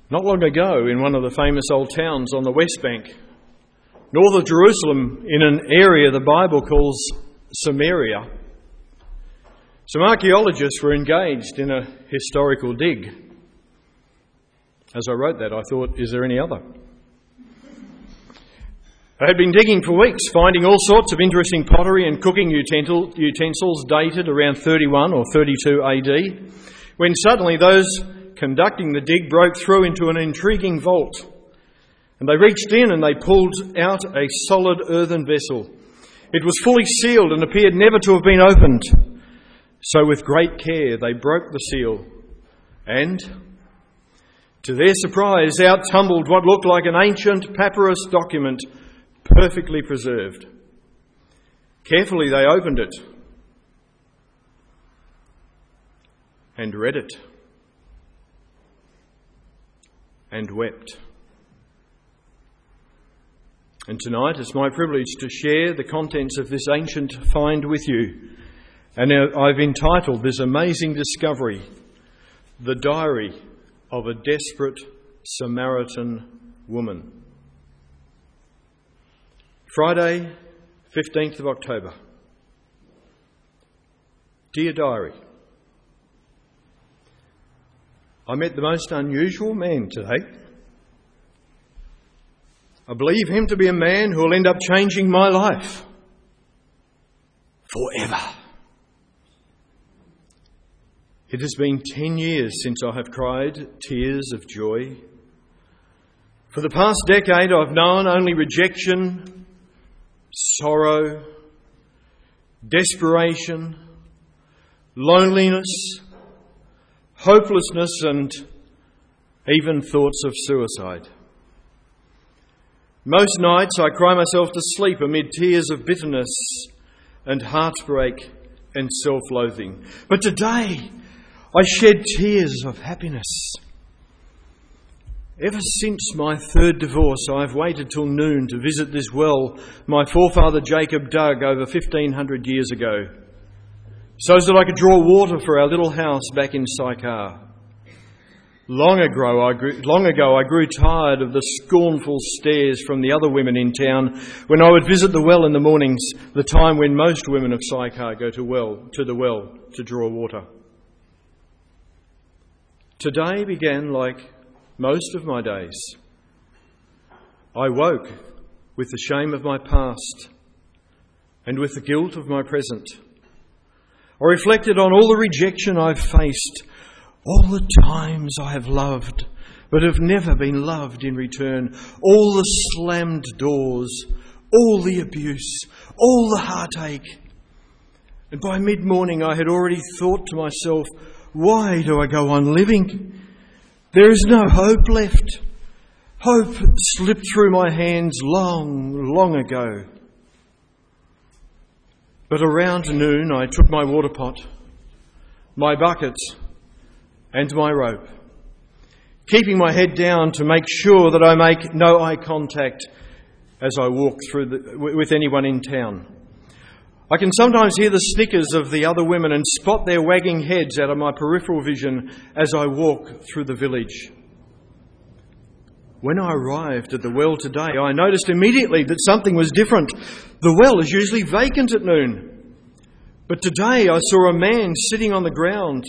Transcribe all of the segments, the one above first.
Not long ago, in one of the famous old towns on the West Bank, north of Jerusalem, in an area the Bible calls Samaria, some archaeologists were engaged in a historical dig. As I wrote that, I thought, is there any other? They had been digging for weeks, finding all sorts of interesting pottery and cooking utensils dated around 31 or 32 AD, when suddenly those conducting the dig broke through into an intriguing vault. And they reached in and they pulled out a solid earthen vessel. It was fully sealed and appeared never to have been opened. So with great care they broke the seal and, to their surprise, out tumbled what looked like an ancient papyrus document, perfectly preserved. Carefully they opened it and read it and wept. And tonight it's my privilege to share the contents of this ancient find with you. And I've entitled this amazing discovery, The Diary of a Desperate Samaritan Woman. Friday, 15th of October. Dear Diary, I met the most unusual man today. I believe him to be a man who will end up changing my life forever. It has been 10 years since I have cried tears of joy. For the past decade, I've known only rejection, sorrow, desperation, loneliness, hopelessness, and even thoughts of suicide. Most nights I cry myself to sleep amid tears of bitterness and heartbreak and self-loathing. But today I shed tears of happiness. Ever since my third divorce, I've waited till noon to visit this well my forefather Jacob dug over 1,500 years ago, so that I could draw water for our little house back in Sychar. Long ago, I grew tired of the scornful stares from the other women in town when I would visit the well in the mornings, the time when most women of Sychar go to the well to draw water. Today began like most of my days. I woke with the shame of my past and with the guilt of my present. I reflected on all the rejection I've faced, all the times I have loved but have never been loved in return, all the slammed doors, all the abuse, all the heartache. And by mid-morning I had already thought to myself, why do I go on living? There is no hope left. Hope slipped through my hands long ago. But around noon I took my water pot, my bucket and my rope, keeping my head down to make sure that I make no eye contact as I walk with anyone in town. I can sometimes hear the snickers of the other women and spot their wagging heads out of my peripheral vision as I walk through the village. When I arrived at the well today, I noticed immediately that something was different. The well is usually vacant at noon, but today I saw a man sitting on the ground.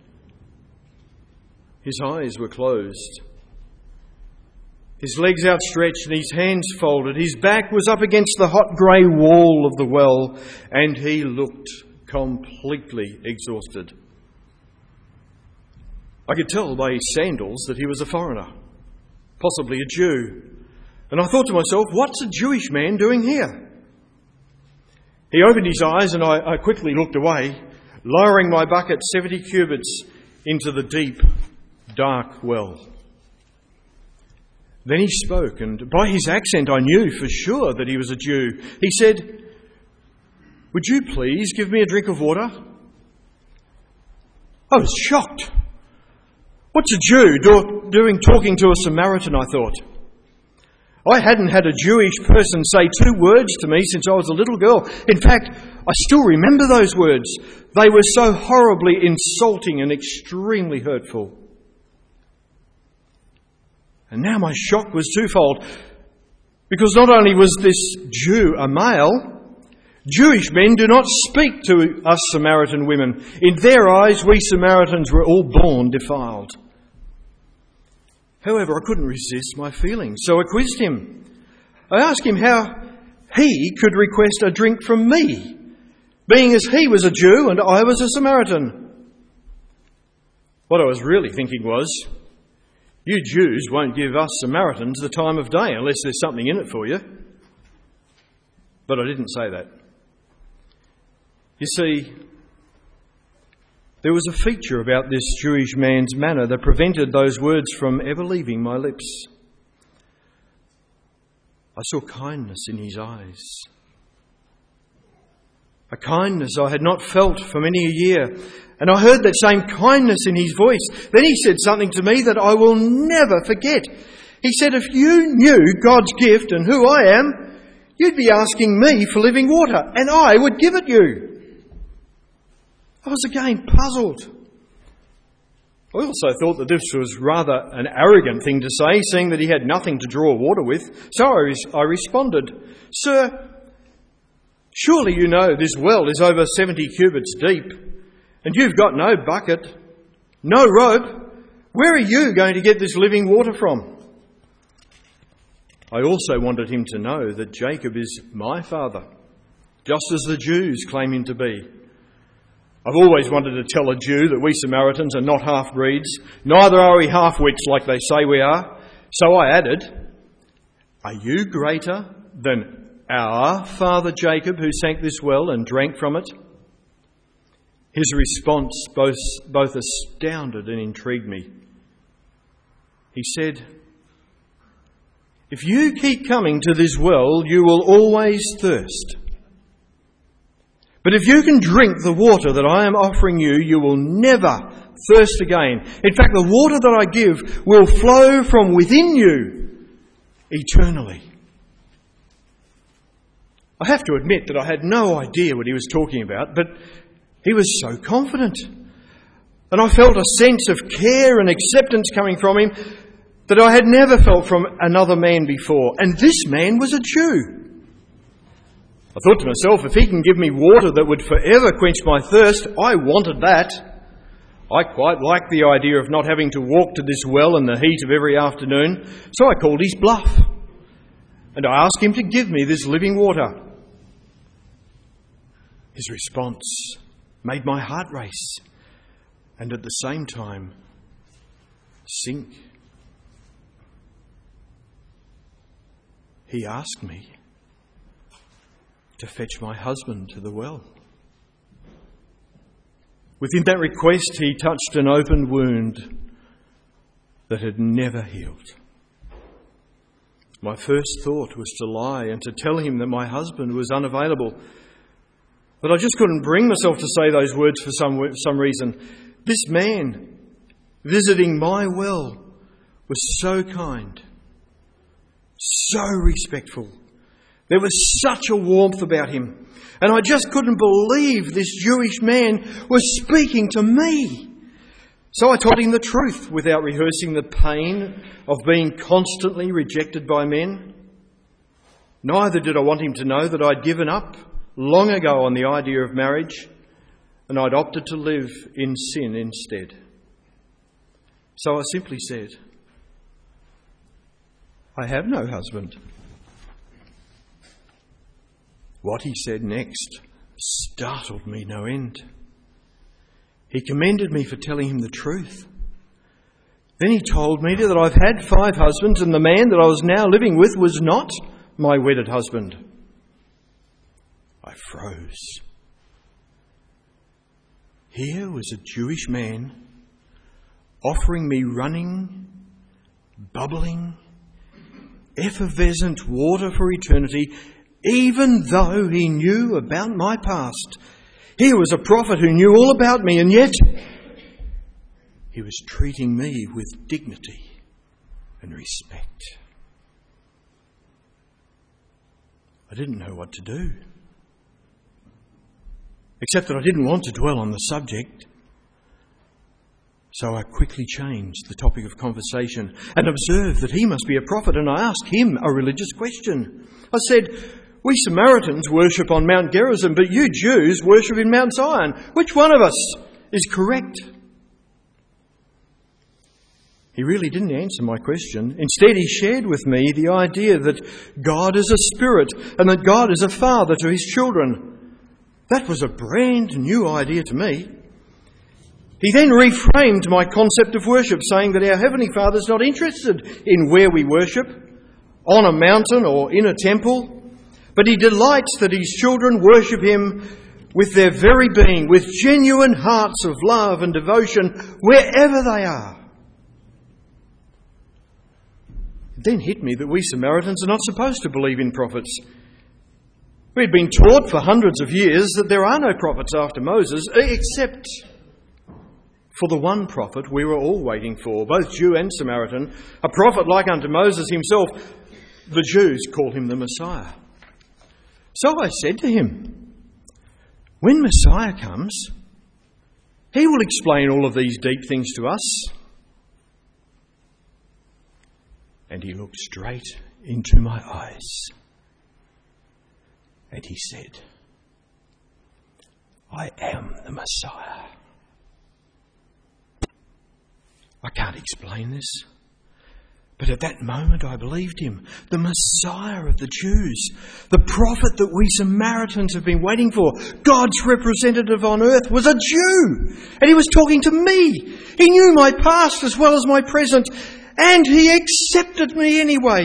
His eyes were closed, his legs outstretched and his hands folded. His back was up against the hot grey wall of the well, and he looked completely exhausted. I could tell by his sandals that he was a foreigner, possibly a Jew. And I thought to myself, what's a Jewish man doing here? He opened his eyes and I quickly looked away, lowering my bucket 70 cubits into the deep, dark well. Then he spoke, and by his accent I knew for sure that he was a Jew. He said, "Would you please give me a drink of water?" I was shocked. What's a Jew doing talking to a Samaritan, I thought. I hadn't had a Jewish person say 2 words to me since I was a little girl. In fact, I still remember those words. They were so horribly insulting and extremely hurtful. And now my shock was twofold, because not only was this Jew a male, Jewish men do not speak to us Samaritan women. In their eyes, we Samaritans were all born defiled. However, I couldn't resist my feelings, so I quizzed him. I asked him how he could request a drink from me, being as he was a Jew and I was a Samaritan. What I was really thinking was, you Jews won't give us Samaritans the time of day unless there's something in it for you. But I didn't say that. You see, there was a feature about this Jewish man's manner that prevented those words from ever leaving my lips. I saw kindness in his eyes. A kindness I had not felt for many a year. And I heard that same kindness in his voice. Then he said something to me that I will never forget. He said, if you knew God's gift and who I am, you'd be asking me for living water, and I would give it you. I was again puzzled. I also thought that this was rather an arrogant thing to say, seeing that he had nothing to draw water with. So I responded, Sir, surely you know this well is over 70 cubits deep, and you've got no bucket, no rope. Where are you going to get this living water from? I also wanted him to know that Jacob is my father, just as the Jews claim him to be. I've always wanted to tell a Jew that we Samaritans are not half-breeds, neither are we half-wits like they say we are. So I added, are you greater than our father Jacob, who sank this well and drank from it? His response both astounded and intrigued me. He said, if you keep coming to this well, you will always thirst. But if you can drink the water that I am offering you, you will never thirst again. In fact, the water that I give will flow from within you eternally. I have to admit that I had no idea what he was talking about, but he was so confident. And I felt a sense of care and acceptance coming from him that I had never felt from another man before. And this man was a Jew. I thought to myself, if he can give me water that would forever quench my thirst, I wanted that. I quite liked the idea of not having to walk to this well in the heat of every afternoon, so I called his bluff. And I asked him to give me this living water. His response made my heart race and at the same time sink. He asked me to fetch my husband to the well. Within that request, he touched an open wound that had never healed. My first thought was to lie and to tell him that my husband was unavailable. But I just couldn't bring myself to say those words for some reason. This man visiting my well was so kind, so respectful. There was such a warmth about him. And I just couldn't believe this Jewish man was speaking to me. So I told him the truth without rehearsing the pain of being constantly rejected by men. Neither did I want him to know that I'd given up long ago on the idea of marriage and I'd opted to live in sin instead. So I simply said, I have no husband. What he said next startled me no end. He commended me for telling him the truth. Then he told me that I've had 5 husbands and the man that I was now living with was not my wedded husband. I froze. Here was a Jewish man offering me running, bubbling, effervescent water for eternity, even though he knew about my past. Here was a prophet who knew all about me, and yet he was treating me with dignity and respect. I didn't know what to do, except that I didn't want to dwell on the subject. So I quickly changed the topic of conversation and observed that he must be a prophet, and I asked him a religious question. I said, "We Samaritans worship on Mount Gerizim, but you Jews worship in Mount Zion. Which one of us is correct?" He really didn't answer my question. Instead, he shared with me the idea that God is a spirit and that God is a father to his children. That was a brand new idea to me. He then reframed my concept of worship, saying that our Heavenly Father is not interested in where we worship, on a mountain or in a temple, but he delights that his children worship him with their very being, with genuine hearts of love and devotion wherever they are. It then hit me that we Samaritans are not supposed to believe in prophets. We'd been taught for hundreds of years that there are no prophets after Moses, except for the one prophet we were all waiting for, both Jew and Samaritan, a prophet like unto Moses himself. The Jews call him the Messiah. So I said to him, "When Messiah comes, he will explain all of these deep things to us." And he looked straight into my eyes. And he said, "I am the Messiah." I can't explain this, but at that moment I believed him. The Messiah of the Jews, the prophet that we Samaritans have been waiting for, God's representative on earth, was a Jew. And he was talking to me. He knew my past as well as my present, and he accepted me anyway.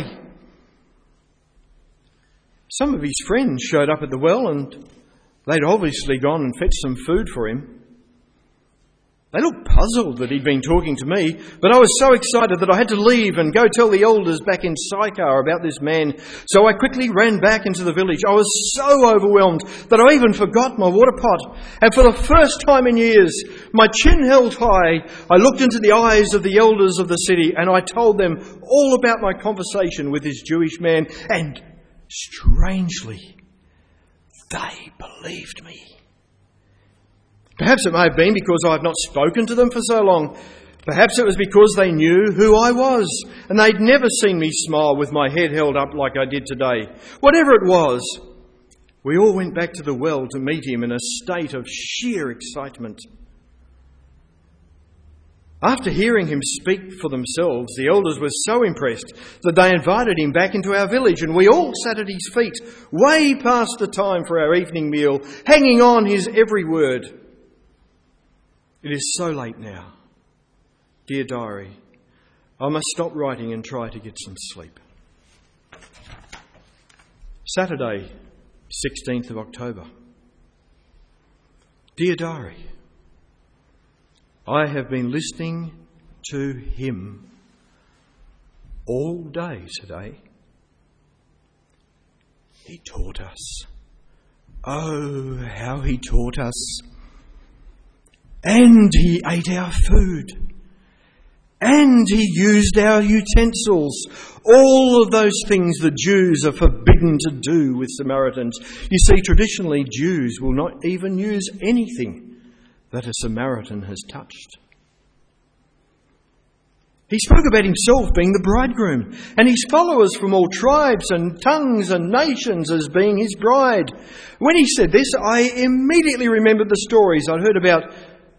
Some of his friends showed up at the well, and they'd obviously gone and fetched some food for him. They looked puzzled that he'd been talking to me, but I was so excited that I had to leave and go tell the elders back in Sychar about this man. So I quickly ran back into the village. I was so overwhelmed that I even forgot my water pot. And for the first time in years, my chin held high, I looked into the eyes of the elders of the city and I told them all about my conversation with this Jewish man. And strangely, they believed me. Perhaps it may have been because I have not spoken to them for so long. Perhaps it was because they knew who I was and they'd never seen me smile with my head held up like I did today. Whatever it was, we all went back to the well to meet him in a state of sheer excitement. After hearing him speak for themselves, the elders were so impressed that they invited him back into our village, and we all sat at his feet, way past the time for our evening meal, hanging on his every word. It is so late now. Dear diary, I must stop writing and try to get some sleep. Saturday, 16th of October. Dear diary, I have been listening to him all day today. He taught us. Oh, how he taught us. And he ate our food. And he used our utensils. All of those things the Jews are forbidden to do with Samaritans. You see, traditionally, Jews will not even use anything that a Samaritan has touched. He spoke about himself being the bridegroom and his followers from all tribes and tongues and nations as being his bride. When he said this, I immediately remembered the stories I'd heard about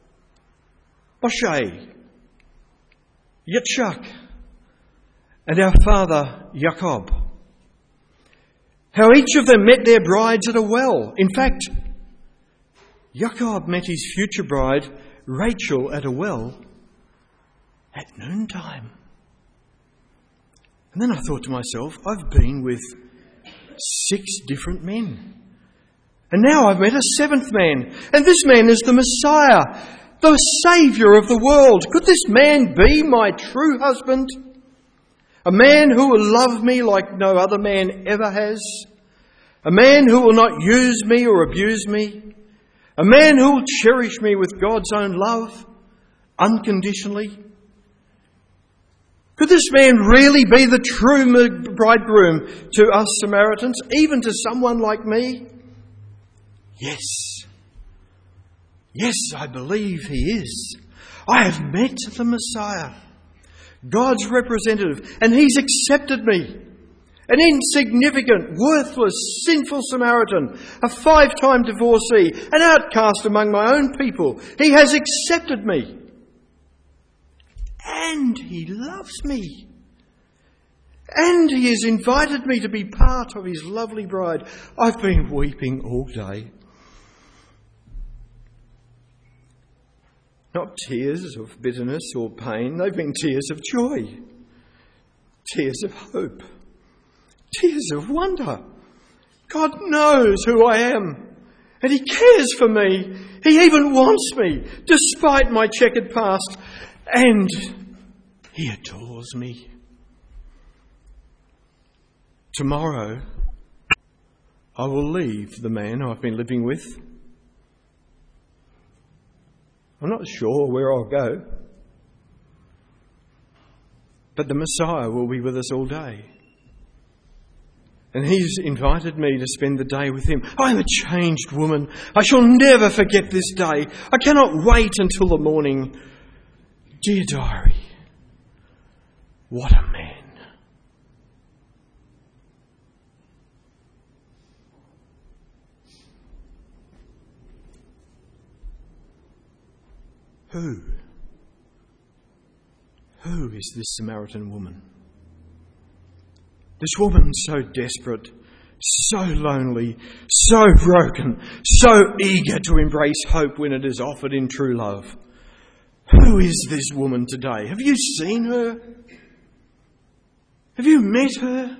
Moshe, Yitzchak, and our father Jacob. How each of them met their brides at a well. In fact, Jacob met his future bride, Rachel, at a well at noontime. And then I thought to myself, I've been with 6 different men. And now I've met a 7th man. And this man is the Messiah, the Saviour of the world. Could this man be my true husband? A man who will love me like no other man ever has? A man who will not use me or abuse me? A man who will cherish me with God's own love, unconditionally? Could this man really be the true bridegroom to us Samaritans, even to someone like me? Yes. Yes, I believe he is. I have met the Messiah, God's representative, and he's accepted me. An insignificant, worthless, sinful Samaritan, a 5-time divorcee, an outcast among my own people. He has accepted me. And he loves me. And he has invited me to be part of his lovely bride. I've been weeping all day. Not tears of bitterness or pain. They've been tears of joy. Tears of hope. Tears of wonder. God knows who I am. And he cares for me. He even wants me, despite my checkered past. And he adores me. Tomorrow, I will leave the man I've been living with. I'm not sure where I'll go. But the Messiah will be with us all day. And he's invited me to spend the day with him. I'm a changed woman. I shall never forget this day. I cannot wait until the morning. Dear diary, what a man. Who is this Samaritan woman? This woman so desperate, so lonely, so broken, so eager to embrace hope when it is offered in true love. Who is this woman today? Have you seen her? Have you met her?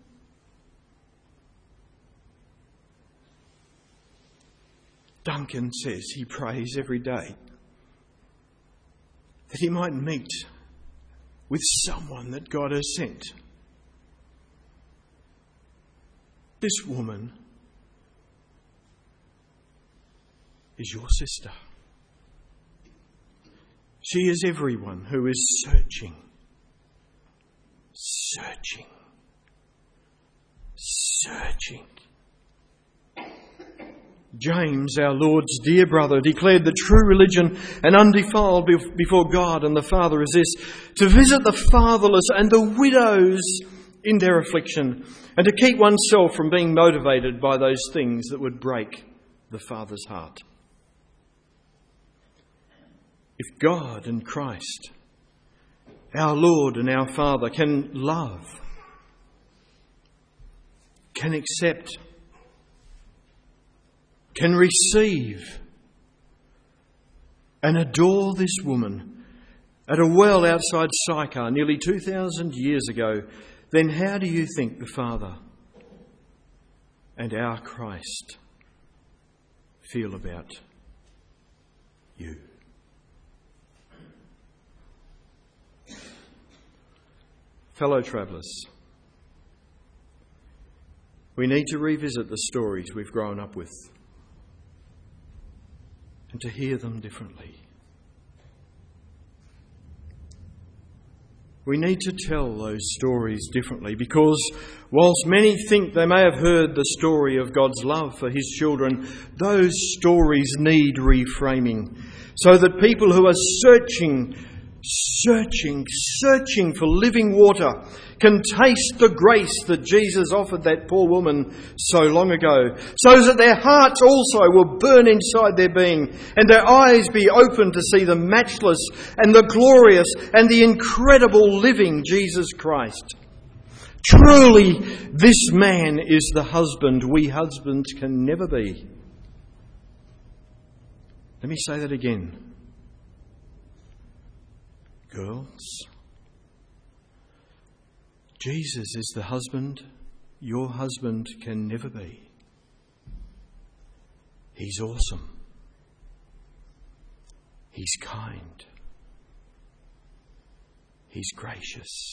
Duncan says he prays every day that he might meet with someone that God has sent. This woman is your sister. She is everyone who is searching. James, our Lord's dear brother, declared the true religion and undefiled before God and the Father is this: to visit the fatherless and the widows in their affliction, and to keep oneself from being motivated by those things that would break the Father's heart. If God and Christ, our Lord and our Father, can love, can accept, can receive and adore this woman at a well outside Sychar nearly 2,000 years ago, then how do you think the Father and our Christ feel about you? Fellow travellers, we need to revisit the stories we've grown up with and to hear them differently. We need to tell those stories differently because whilst many think they may have heard the story of God's love for his children, those stories need reframing so that people who are searching for living water can taste the grace that Jesus offered that poor woman so long ago, so that their hearts also will burn inside their being and their eyes be open to see the matchless and the glorious and the incredible living Jesus Christ. Truly, this man is the husband we husbands can never be. Let me say that again. Girls, Jesus is the husband your husband can never be. He's awesome. He's kind. He's gracious.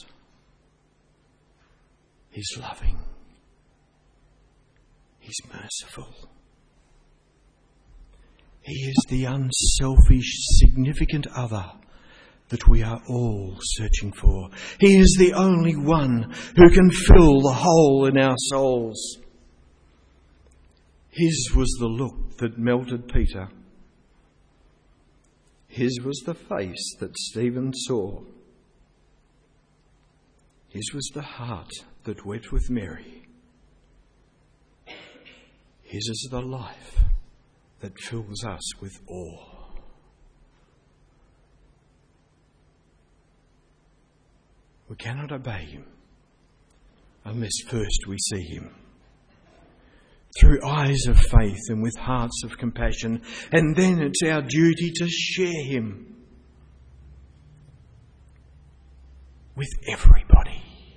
He's loving. He's merciful. He is the unselfish, significant other that we are all searching for. He is the only one who can fill the hole in our souls. His was the look that melted Peter. His was the face that Stephen saw. His was the heart that wept with Mary. His is the life that fills us with awe. We cannot obey him unless first we see him. Through eyes of faith and with hearts of compassion. And then it's our duty to share him with everybody.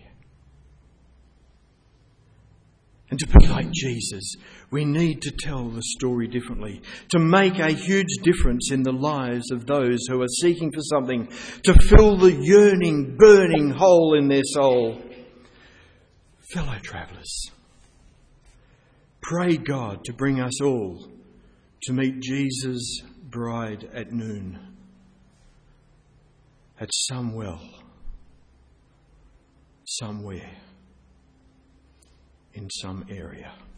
And to be like Jesus, we need to tell the story differently, to make a huge difference in the lives of those who are seeking for something, to fill the yearning, burning hole in their soul. Fellow travellers, pray God to bring us all to meet Jesus' bride at noon, at some well, somewhere, in some area.